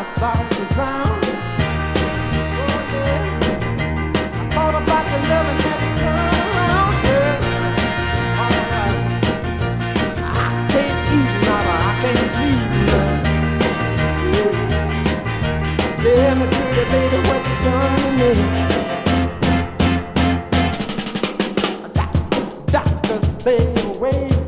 started to drown. Oh, yeah. I thought about the love and had to turn around. Yeah. All right. I can't eat, nada, I can't sleep. Yeah. Tell me, pretty baby, what you done to me? Doctor, stay away.